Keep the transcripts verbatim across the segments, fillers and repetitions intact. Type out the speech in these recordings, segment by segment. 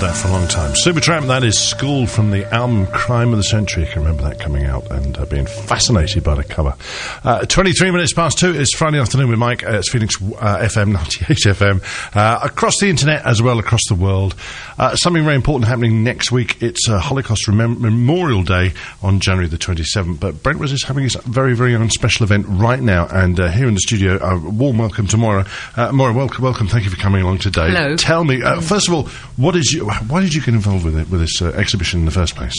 that for a long time. Supertramp, that is School, from the album Crime of the Century. You can remember that coming out and uh, being fascinated by the cover. Uh, twenty-three minutes past two. It's Friday afternoon with Mike. Uh, it's Phoenix uh, F M, ninety-eight F M. Uh, across the internet as well, across the world. Uh, something very important happening next week. It's uh, Holocaust Remem- Memorial Day on January the twenty-seventh. But Brentwood is having his very, very own special event right now. And uh, here in the studio, a uh, warm welcome to Moira. Uh, Moira, welcome, welcome. Thank you for coming along today. Hello. Tell me, uh, first of all, what is you, why did you get involved with it, with this uh, exhibition in the first place?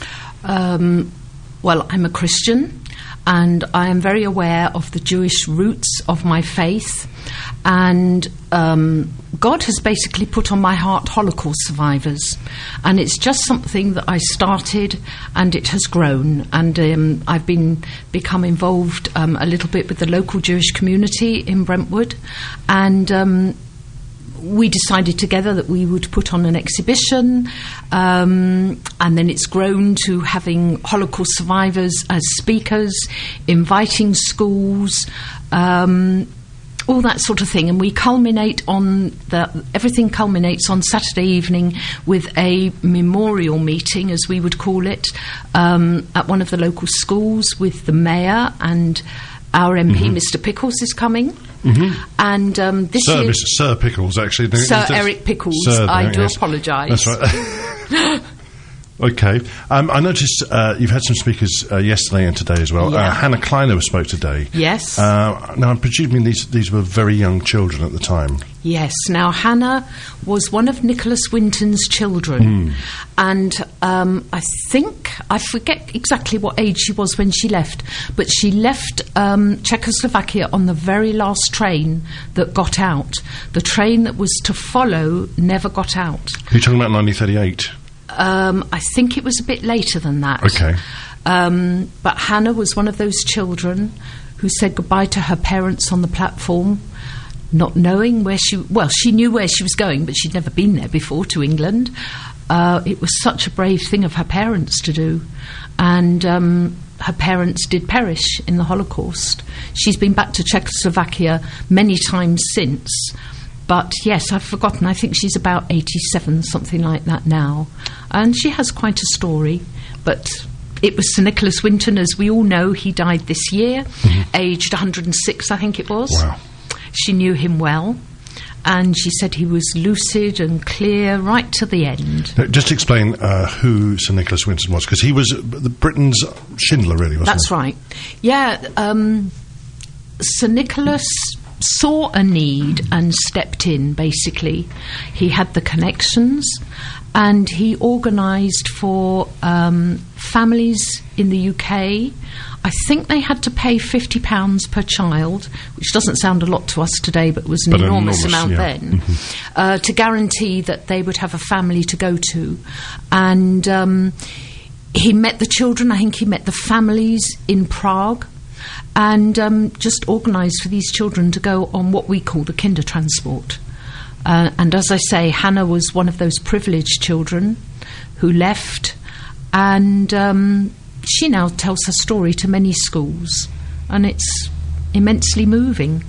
Um, well, I'm a Christian, and I am very aware of the Jewish roots of my faith, and um, God has basically put on my heart Holocaust survivors, and it's just something that I started, and it has grown, and um, I've been become involved um, a little bit with the local Jewish community in Brentwood, and um, we decided together that we would put on an exhibition, um, and then it's grown to having Holocaust survivors as speakers, inviting schools, um, all that sort of thing. And we culminate on the everything culminates on Saturday evening with a memorial meeting, as we would call it, um, at one of the local schools with the mayor, and our M P, mm-hmm. Mister Pickles, is coming. Mm-hmm. And um, this Sir, year, Mister Sir Pickles, actually. Sir Eric Pickles. Sir, I do yes. apologise. That's right. Okay. Um, I noticed uh, you've had some speakers uh, yesterday and today as well. Yeah. Uh, Hannah Kleiner spoke today. Yes. Uh, now, I'm presuming these these were very young children at the time. Yes. Now, Hannah was one of Nicholas Winton's children. Mm. And um, I think, I forget exactly what age she was when she left, but she left um, Czechoslovakia on the very last train that got out. The train that was to follow never got out. You're talking about nineteen thirty-eight? Um, I think it was a bit later than that. Okay. Um, but Hannah was one of those children who said goodbye to her parents on the platform, not knowing where she... Well, she knew where she was going, but she'd never been there before, to England. Uh, it was such a brave thing of her parents to do. And um, her parents did perish in the Holocaust. She's been back to Czechoslovakia many times since. But yes, I've forgotten. I think she's about eighty-seven, something like that now. And she has quite a story. But it was Sir Nicholas Winton, as we all know. He died this year, mm-hmm. aged one hundred and six, I think it was. Wow. She knew him well. And she said he was lucid and clear right to the end. Now, just explain uh, who Sir Nicholas Winton was, because he was the Britain's Schindler, really, wasn't That's he? right. Yeah, um, Sir Nicholas saw a need and stepped in, basically. He had the connections, and he organised for um, families in the U K. I think they had to pay fifty pounds per child, which doesn't sound a lot to us today, but was an but enormous, enormous amount yeah. then, mm-hmm. uh, to guarantee that they would have a family to go to. And um, he met the children, I think he met the families in Prague, and um, just organised for these children to go on what we call the Kindertransport. Uh, and as I say, Hannah was one of those privileged children who left, and um, she now tells her story to many schools, and it's immensely moving.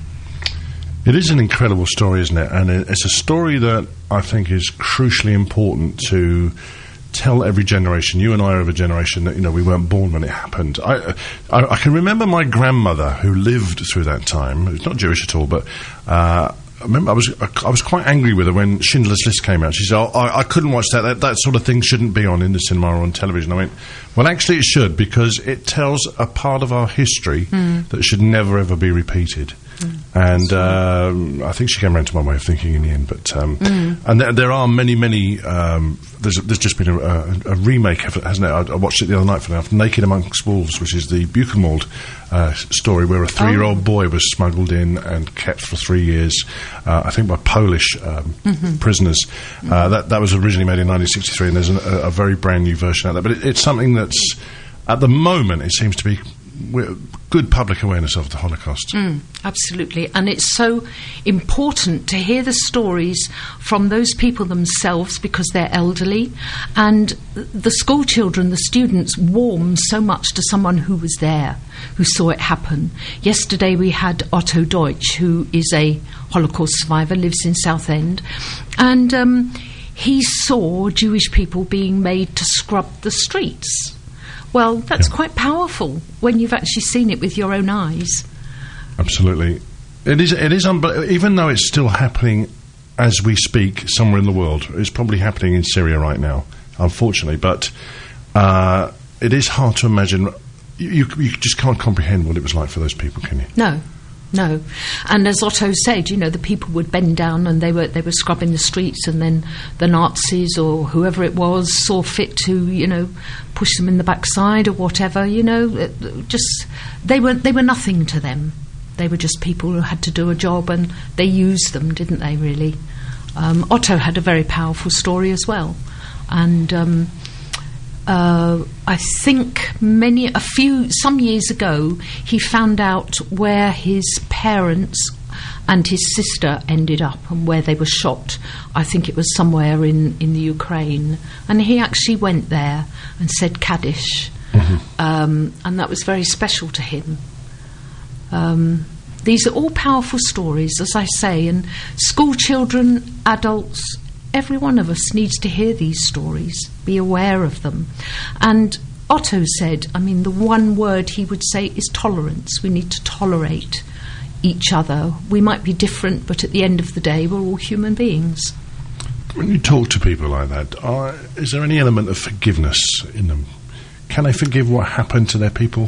It is an incredible story, isn't it? And it's a story that I think is crucially important to tell every generation. You and I are of a generation that, you know, we weren't born when it happened. I, I, I can remember my grandmother who lived through that time. It's not Jewish at all, but uh, I remember I was I was quite angry with her when Schindler's List came out. She said, oh, I, I couldn't watch that. that. That sort of thing shouldn't be on in the cinema or on television. I went, well, actually it should, because it tells a part of our history mm. that should never, ever be repeated. Mm. And uh, I think she came around to my way of thinking in the end. But um, mm. and th- there are many, many. Um, there's, there's just been a, a, a remake of it, hasn't it? I, I watched it the other night for enough. Naked Amongst Wolves, which is the Buchenwald uh, story where a three-year-old oh. boy was smuggled in and kept for three years, uh, I think by Polish um, mm-hmm. prisoners. Mm-hmm. Uh, that that was originally made in nineteen sixty-three, and there's an, a, a very brand new version out there. But it, it's something that's, at the moment, it seems to be good public awareness of the Holocaust. Mm, absolutely. And it's so important to hear the stories from those people themselves, because they're elderly, and the school children, the students, warm so much to someone who was there, who saw it happen. Yesterday we had Otto Deutsch, who is a Holocaust survivor, lives in Southend, and um, he saw Jewish people being made to scrub the streets. Well, that's Yeah. quite powerful when you've actually seen it with your own eyes. Absolutely. It is, it is unbe- even though it's still happening as we speak somewhere in the world. It's probably happening in Syria right now, unfortunately, but uh, it is hard to imagine. You, you, you just can't comprehend what it was like for those people, can you? No, no. And as Otto said, you know, the people would bend down and they were they were scrubbing the streets, and then the Nazis or whoever it was saw fit to, you know, push them in the backside or whatever. You know, it, just they were they were nothing to them. They were just people who had to do a job, and they used them, didn't they, really? Um, Otto had a very powerful story as well. And um, uh, I think many, a few, some years ago, he found out where his parents and his sister ended up and where they were shot. I think it was somewhere in, in the Ukraine. And he actually went there and said Kaddish. Mm-hmm. Um, and that was very special to him. Um, these are all powerful stories, as I say, and school children, adults, every one of us needs to hear these stories, be aware of them. And Otto said, I mean, the one word he would say is tolerance. We need to tolerate each other. We might be different, but at the end of the day, we're all human beings. When you talk to people like that, are, is there any element of forgiveness in them? Can they forgive what happened to their people?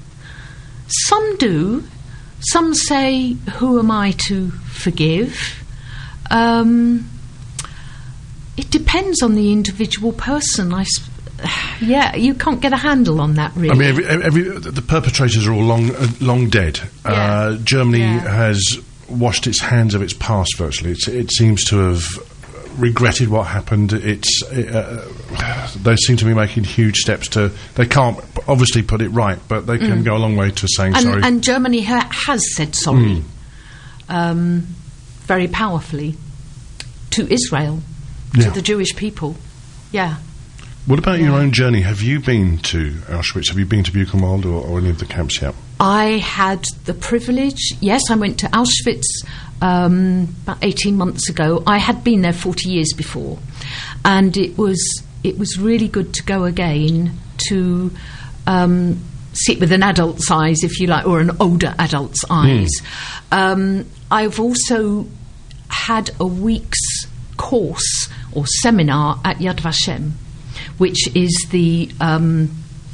Some do. Some say, who am I to forgive? Um, it depends on the individual person. I sp- yeah, you can't get a handle on that, really. I mean, every, every, the perpetrators are all long, uh, long dead. Yeah. Uh, Germany Yeah. has washed its hands of its past, virtually. It's, it seems to have regretted what happened. It's uh, they seem to be making huge steps to. They can't obviously put it right, but they can mm. go a long way to saying and, sorry. And Germany ha- has said sorry, mm. um, very powerfully, to Israel, yeah. to the Jewish people. Yeah. What about yeah. your own journey? Have you been to Auschwitz? Have you been to Buchenwald or, or any of the camps yet? I had the privilege. Yes, I went to Auschwitz um, about eighteen months ago. I had been there forty years before, and it was it was really good to go again to um, see it with an adult's eyes, if you like, or an older adult's eyes. Mm. Um, I've also had a week's course or seminar at Yad Vashem, which is the um,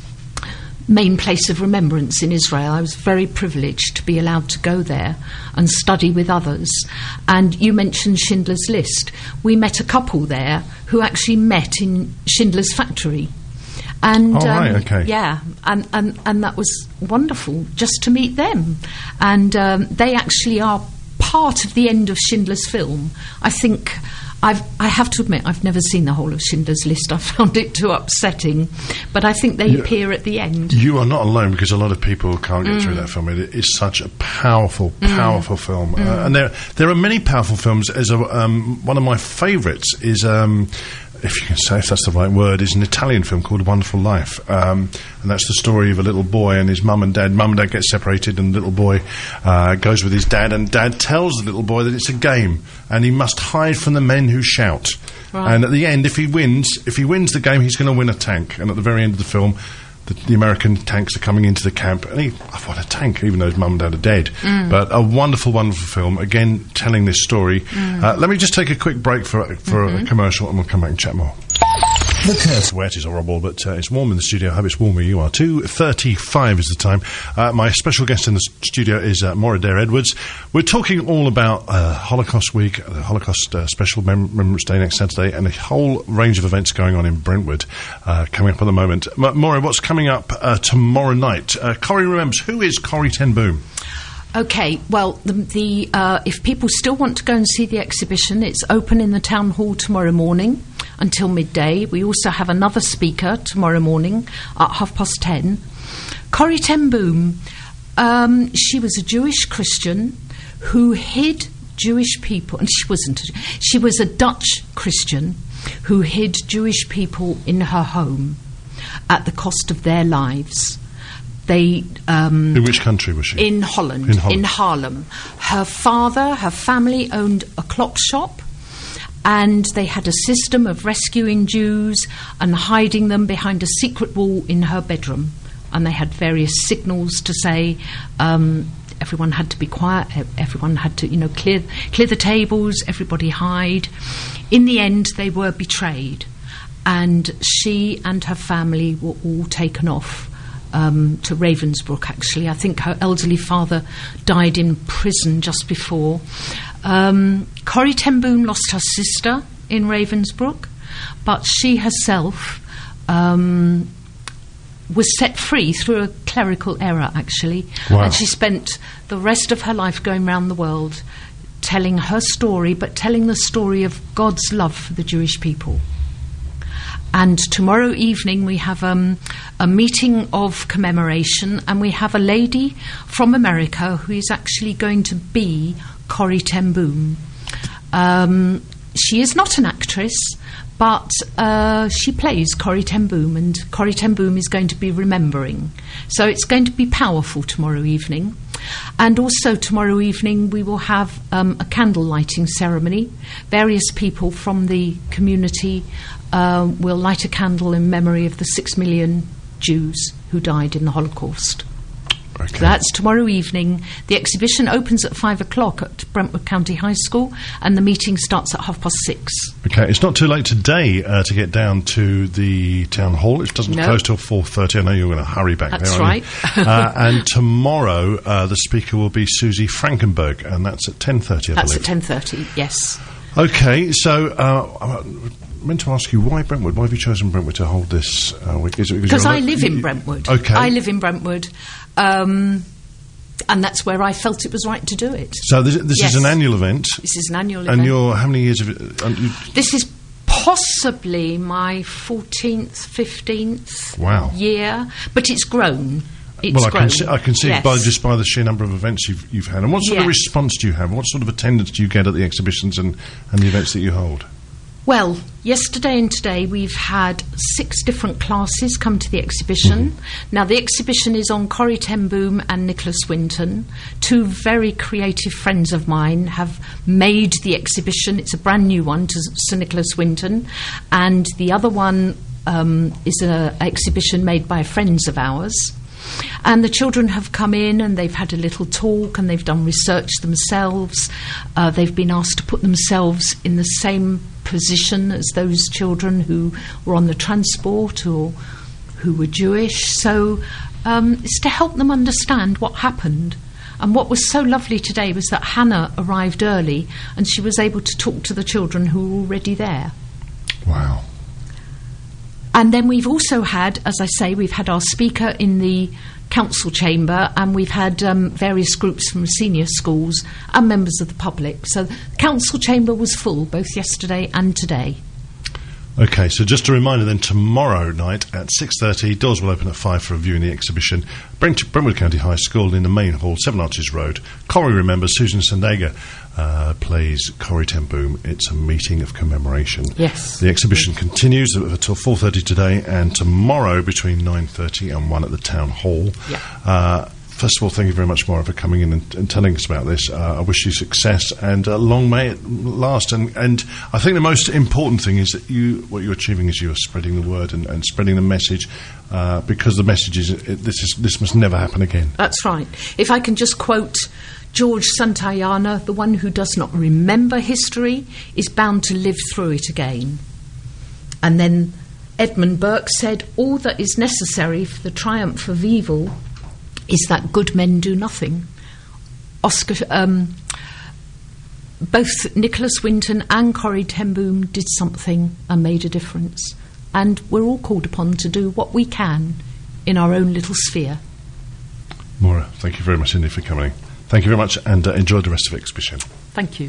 main place of remembrance in Israel. I was very privileged to be allowed to go there and study with others. And you mentioned Schindler's List. We met a couple there who actually met in Schindler's factory. And, oh, right, um, okay. Yeah, and, and, and that was wonderful just to meet them. And um, they actually are part of the end of Schindler's film. I think... I've, I have to admit, I've never seen the whole of Schindler's List. I found it too upsetting. But I think they you, appear at the end. You are not alone, because a lot of people can't get mm. through that film. It is such a powerful, powerful mm. film. Mm. Uh, and there there are many powerful films. As a, um, one of my favourites is... Um, if you can say, if that's the right word, is an Italian film called Wonderful Life. Um, and that's the story of a little boy and his mum and dad. Mum and dad get separated, and the little boy uh, goes with his dad, and dad tells the little boy that it's a game and he must hide from the men who shout. Right. And at the end, if he wins, if he wins the game, he's going to win a tank. And at the very end of the film, the, the American tanks are coming into the camp, and he, I've won a tank, even though his mum and dad are dead. Mm. But a wonderful, wonderful film, again, telling this story. Mm. Uh, let me just take a quick break for, for mm-hmm. a commercial, and we'll come back and chat more. The curse. Wet is horrible, but uh, it's warm in the studio. I hope it's warm where you are. two thirty-five is the time. Uh, my special guest in the studio is uh, Maura Adair Edwards. We're talking all about uh, Holocaust Week, the Holocaust uh, Special Mem- Remembrance Day next Saturday, and a whole range of events going on in Brentwood uh, coming up at the moment. M- Maura, what's coming up uh, tomorrow night? Uh, Corrie remembers. Who is Corrie ten Boom? Okay, well, the, the uh, if people still want to go and see the exhibition, it's open in the town hall tomorrow morning until midday. We also have another speaker tomorrow morning at half past ten. Corrie ten Boom, um, she was a Jewish Christian who hid Jewish people, and she wasn't, a, she was a Dutch Christian who hid Jewish people in her home at the cost of their lives. They, um, in which country was she? In Holland, in Holland, in Haarlem. Her father, her family owned a clock shop, And they had a system of rescuing Jews and hiding them behind a secret wall in her bedroom. And they had various signals to say um, everyone had to be quiet, everyone had to, you know, clear clear the tables, everybody hide. In the end, they were betrayed, and she and her family were all taken off um, to Ravensbrück. Actually, I think her elderly father died in prison just before. Um, Corrie ten Boom lost her sister in Ravensbrück, but she herself um, was set free through a clerical error, actually. Wow. And she spent the rest of her life going around the world telling her story, but telling the story of God's love for the Jewish people. And tomorrow evening we have um, a meeting of commemoration, and we have a lady from America who is actually going to be Corrie ten Boom. Um, she is not an actress, but uh, she plays Corrie ten Boom, and Corrie ten Boom is going to be remembering. So it's going to be powerful tomorrow evening. And also tomorrow evening we will have um, a candle lighting ceremony. Various people from the community uh, will light a candle in memory of the six million Jews who died in the Holocaust. Okay. So that's tomorrow evening. The exhibition opens at five o'clock at Brentwood County High School, and the meeting starts at half past six. Okay, it's not too late today uh, to get down to the town hall. It doesn't No. close till four thirty. I know you're going to hurry back That's there. aren't right. you? uh, and tomorrow uh, the speaker will be Susie Frankenberg, and that's at ten thirty. I That's believe. at ten thirty. Yes. Okay, so uh, I meant to ask you, why Brentwood? Why have you chosen Brentwood to hold this uh, week? Is it Because you're I lo- live in Brentwood. Okay. I live in Brentwood. Um, and that's where I felt it was right to do it. So this, this Yes. is an annual event. This is an annual And event. you're, how many years of it? Um, you, This is possibly my fourteenth, fifteenth Wow. year, but it's grown. It's well, I grown. can see, I can see Yes. by just by the sheer number of events you've, you've had. And what sort of Yes. response do you have? What sort of attendance do you get at the exhibitions and, and the events that you hold? Well, yesterday and today we've had six different classes come to the exhibition. Mm-hmm. Now, the exhibition is on Corrie ten Boom and Nicholas Winton. Two very creative friends of mine have made the exhibition. It's a brand new one to Sir Nicholas Winton. And the other one um, is an exhibition made by friends of ours. And the children have come in and they've had a little talk and they've done research themselves. Uh, they've been asked to put themselves in the same position as those children who were on the transport or who were Jewish. So um, it's to help them understand what happened. And what was so lovely today was that Hannah arrived early and she was able to talk to the children who were already there. Wow. And then we've also had, as I say, we've had our speaker in the council chamber, and we've had um, various groups from senior schools and members of the public. So the council chamber was full both yesterday and today. Okay, so just a reminder then, tomorrow night at six thirty, doors will open at five for a viewing the exhibition. Brent- Brentwood County High School in the main hall, Seven Arches Road. Corrie remembers, Susan Sandager uh, plays Corrie ten Boom. It's a meeting of commemoration. Yes. The exhibition continues until four thirty today and tomorrow between nine thirty and one at the Town Hall. Yeah. Uh, First of all, thank you very much, Maura, for coming in and, and telling us about this. Uh, I wish you success, and uh, long may it last. And, and I think the most important thing is that you, what you're achieving is you are spreading the word and, and spreading the message, uh, because the message is it, this is this must never happen again. That's right. If I can just quote George Santayana, the one who does not remember history is bound to live through it again. And then Edmund Burke said, all that is necessary for the triumph of evil is that good men do nothing. Oscar, um, both Nicholas Winton and Corrie ten Boom did something and made a difference. And we're all called upon to do what we can in our own little sphere. Maura, thank you very much indeed for coming. Thank you very much, and uh, enjoy the rest of the exhibition. Thank you.